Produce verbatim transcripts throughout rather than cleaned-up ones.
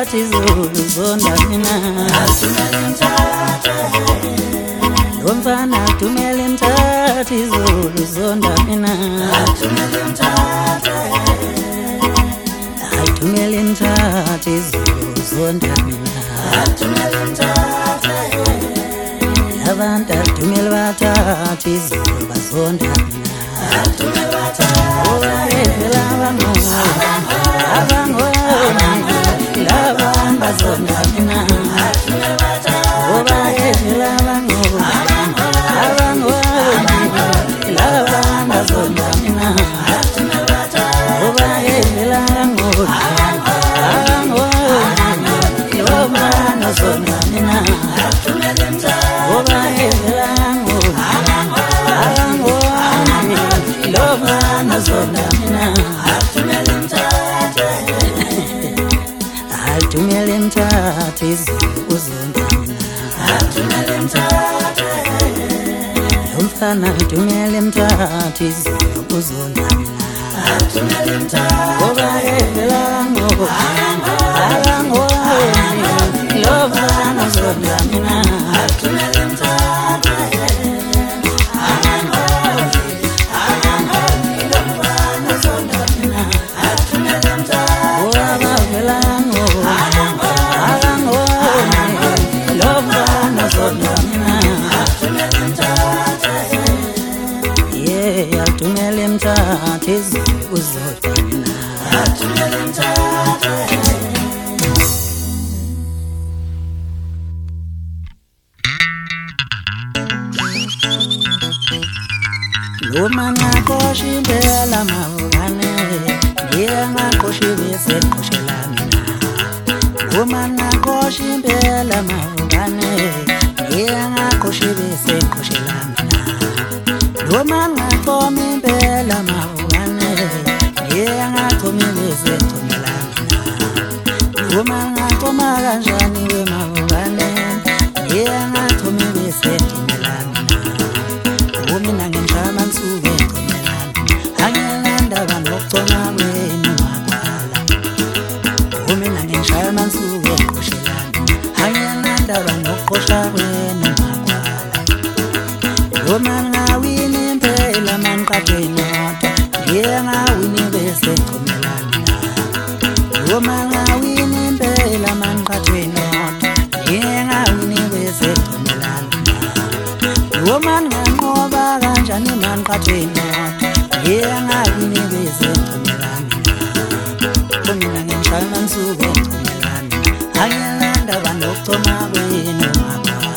mthatha izulu zonda mina athumele mthatha lo mfana athumele mthatha izulu zonda mina athumele mthatha athumele mthatha izulu zonda mina athumele mthatha abantu athumele bathatha izulu bazonda mina athumele bathatha obayedlela abangozi abangozi laba bazonda mina athumele bathatha obayedlela abangozi abangozi laba bazonda mina athumele bathatha obayedlela abangozi abangozi laba bazonda mina athumele mthatha obayedlela abangozi abangozi laba bazonda mina athumele mthatha athumele mthatha izulu uzonda mina athumele mthatha lo mfana athumele mthatha izulu uzonda mina athumele mthatha obayedlela abangozi abangozi laba bazonda mina athumele mthatha athumele mthatha obavela ngozi abangozi laba bazonda mina athumele mthatha yeah athumele mthatha izulu uzonda mina athumele mthatha Loma ngakoshimbela mavukane ndiye ngakoshibise koshela mina Loma ngakoshimbela mavukane ndiye ngakoshibise koshela mina Loma ngakomimbela mavukane ndiye ngakomibise komela mina Loma ngakoma kanjani we mavukane ndiye ngakomibise komela mina Umina ngishama nsuke ngomelana angilanda banokugcona kwenu makwala Umina ngishama nsuke ngoshelana angilanda banokugcosha kwenu makwala Loma ngawini impela manqathenoda ndiye ngawini bese ngomelana Loma ngawini impela manqathenoda ndiye ngawini bese ngomelana Loma ngoba kanjani man kathena ngiyangawini bezenthumelana Kumina ngishana nsuke nthumelana angilanda banokugcoma kwenu makwala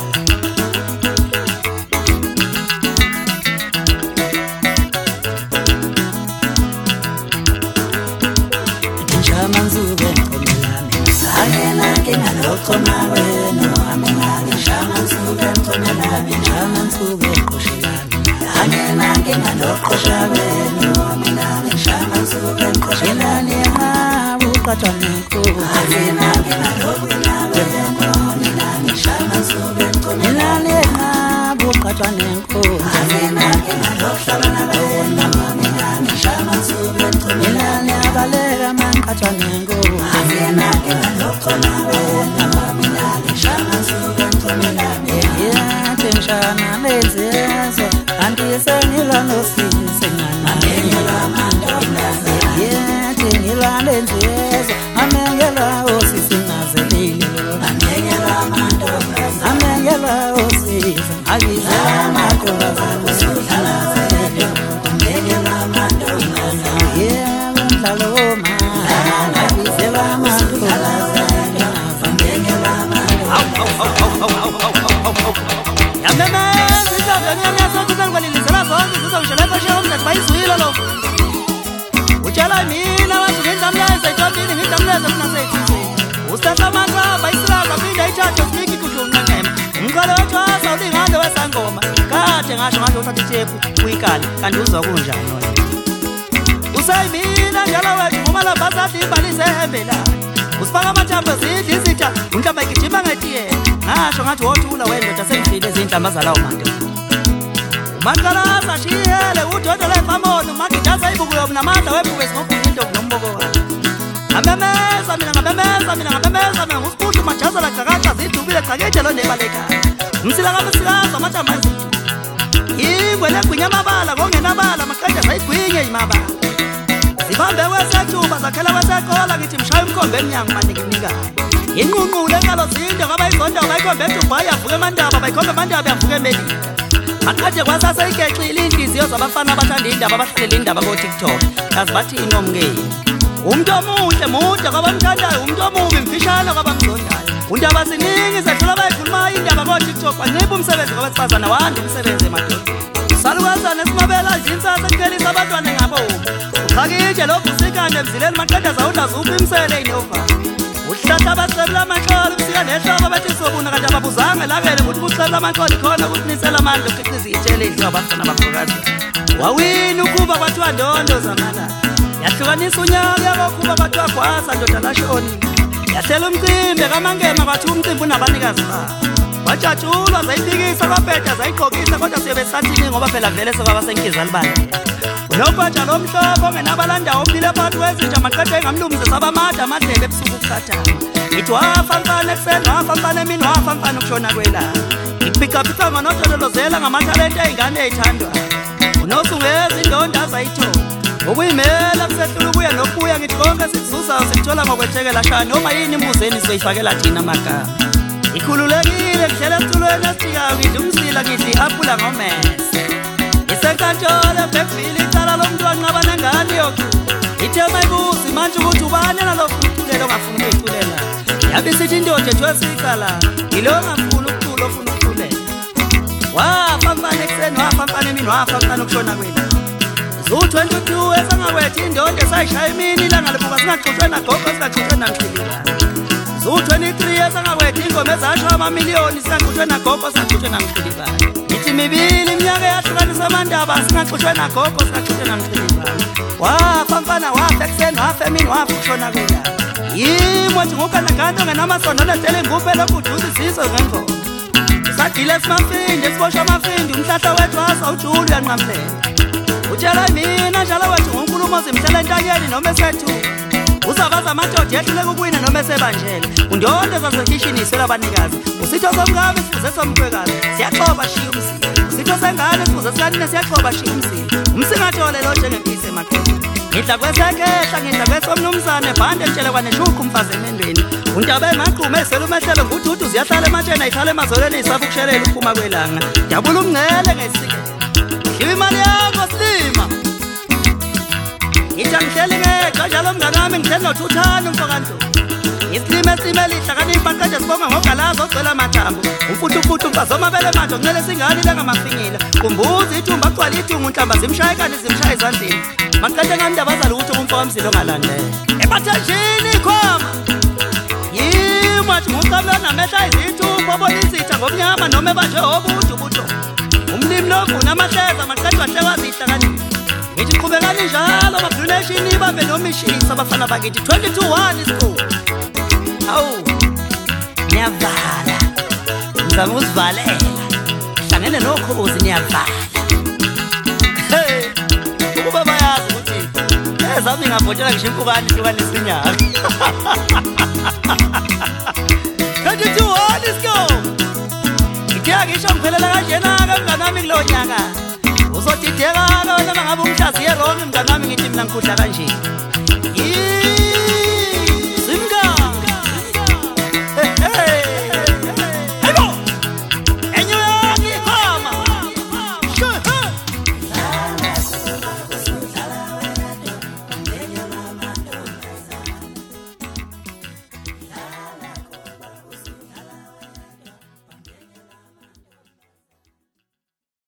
Ngishana nsuke nthumelana angena ngingalokugcoma kwenu amina ngishana nsuke nthumelana ngishana nsuke Angena ngena loqosha wenu mina ngishama nsuke ngqoshelana ehabu qathana nkuku angena ngena loqina wenu mina ngishama nsuke ngqoshelana ehabu qathana nkuku angena ngena loqhlabana wenu mina ngishama nsuke ngqoshelana abaleka manqathana nkuku angena ngena loqona wenu mina ngishama nsuke ngqoshelana yathi ngishana lezezo Antisengila nosise ngana Amengela mandomnaze Yethi ngilande nziyezo Amengela osise ngazelile Amengela mandomnaze Amengela osise Ngagizela mandomnaze Usudlala zelele Amengela mandomnaze Yethi mdlaloma Ngagizela mandomnaze Amengela mandomnaze Yameme bayizwile lo utshela mina wathi ngidamleza ejobini ngidamleza mina sethi usithatha amandla bayisiraka phinda ithathe sibiki kudlunqanqema umqalo wethwasa ulingane wesangoma kade ngasho ngathi uthatha ithepu uyikali kanti uzwa kunjani wena usayimina njalo wethu ngoma la basadi ibalise ehembela usifaka amathambo zidli izitha unhlamba igijima ngetiye ngasho ngathi wothula wendoda sengifile izinhlamba zalawo manje Mangalasa shihele udodo lefamono magidasa ibuku yomnamandla webhuke singokho into nomboko wakhe Amemeza mina ngabemeza ngamemeza mina ngamemeza mina ngusibuthu majaza la gcakaca zidubile gcakede lo nebaleka umsila kamsikaza amathambazi ingwe legwinya amabala ngongenabala maqede zayigwinye imabala zibambe kwesethuba zakhela kwesekola ngithi mshaya umkhombe emnyango maningikunika inqunqule ngalo zinde kwabayizonda bayikhombe eDubai yavuka emandaba bayikhombe emandaba yavuka eMelika maqede kwasasa igexile inhliziyo zabafana abathanda indaba abahlele indaba ko TikTok kazi bathi inomngeni umuntu omuhle mude kwabamthandayo umuntu omubi mfishane kwabamzondayo undaba ziningi zehlula bayikhuluma indaba ko TikTok bancipha umsebenzi kwabesifazana wanda umsebenzi emadoda salukazana esimabela jinsasa kukelisa abantwana ngabo ukhakije lokhu sikande emzileni maqede zawunda zuphi imsele inova uhlahla abasebela amaxolo kusika nehlaba bathi sobuna kanti ababuzange lakele ukuthi ubuxela amaxolo khona ukunisela amandla ukhiqiza itshele idliwa abafana abafokazi wawina ukuba kwathiwa ndondo zamala yahlukanisa unyaka yakokuba kwathiwa gwasa ndoda lashoni yahlela umcimbi kamangema kwathi umcimbi unabanikazi ba wajatshulwa zayiphikisa kwabheda zayigqokisa kodwa siyobe sathini ngoba phela vele sokwaba senkiza libala unobhaja lomhlobo ongenabalanda ophile phakathi kwezinja maqede engamlungise sabamada amadlebe ebusuku ukukhathana ngithi wafa mfana ekuseni wafa mfana emini wafa mfana ukushona kwelanga ngikuphicaphica ngonodololozela ngamathalente ey'ngane ey'thandwa unosungeza indonda azayithola ukuyimela kusehlula ukuya nokubuya ngithi konke sikuzuzayo sikuthola ngokwethekela shaya noma yini imbuzeni sizoyifakela thina amagama ikhululekile ngihlela esitulweni esijikayo ngidla umsila ngidla i-apula ngomese isenkantolo bhekvile icala lomuntu wanqaba nengane yoku ithema ibuzi manje ukuthi ubani nalofuna ukuculela ongafuni ukuyiculela yabe isithi indoda ethwesa icala yilo ongafuni ukucula ofuna ukuculela wafa mfana ekuseni wafa mfana emini wafa mfana ukushona kwela zu-twenty-two esangakwetha indoda esayishaya imini ilanga libuka singaxutshwe nagogo singaxutshwe namhlilika zu-twenty-three esangakwetha ingoma ezasho amamiliyoni singaxutshwe nagogo singaxutshwe namhlilibani ngithi mibili iminyaka eyahlukanisa amandaba singaxutshwe nagogo singaxutshwe namhlilibani wafa mfana wafa ekuseni wafa emini wafa ukushona kwela yimo thi ngukanaganda ongenamasondo letele inguphe lokuduza izizwe ngengoma sagile esimafindi esiboshwa amafindi umhlahla wethu asawujulu uyanqamlela utshela mina njalo wethu ngunkulumo zimthela entanyeni noma esethu uzabaza amadoda yehluleka ukuwina noma esebanjele undonde zasekhishini yiswela abanikazi usitho somkabi sifuze somkhwekazi siyaxoba shiya umsila usitho sengane sifuze sikanine siyaxoba shiya umsila umsingathole lo njengempisi emaqheni ngidla kwesekehla ngidla kwesomnumzane ebhande litshele kwaneshukhu umfazi emendweni undaba emagqume esela umehlelo ngududu ziyahlala ematsheni ayihlala emazolweni eyisaba ukushelela uphuma kwelanga jabula umngcele ngesikele dliwa imali yakho silima ngithi angihleli ngexa njalo mngane wami ngihleli nothuthana umfokanto isilima esilima elihlakanipha qede sibonga ngogalaza ogcwela amathambo umfuthufuthu umfazi omabele manje oncele singane ilengamafingila kumbuza ithumba agcwala ithunga unhlamba zimshaye kani zimshaye ezandleni maqede ngandaba zalo ukuthi umfoka mzilo ongalandela ebathenjini khoma yimo athi nguqabula namehla izithumba obona izitha ngomnyama noma ebanjwe obude ubudo umlimi lovuna amahleza maqede wahlekwa zihlakanipha ngithi qhubekani njalo mabdunation ibambe nomishisa abafana bakithi twenty-two one isikole awu niyavala ngizama ukuzivalela hlangene nokhozi niyavala ukuba bayazi ukuthi ezami ngavotela ngisho impukane ihlukanisa inyanga twenty-two one isikole ngithiya ngisho ngiphelela kanjena-ke mngane wami kulowo nyaka uzodideka-ke wena mangabe umhlaziye wrong mngane wami ngithi mina ngikhudla kanje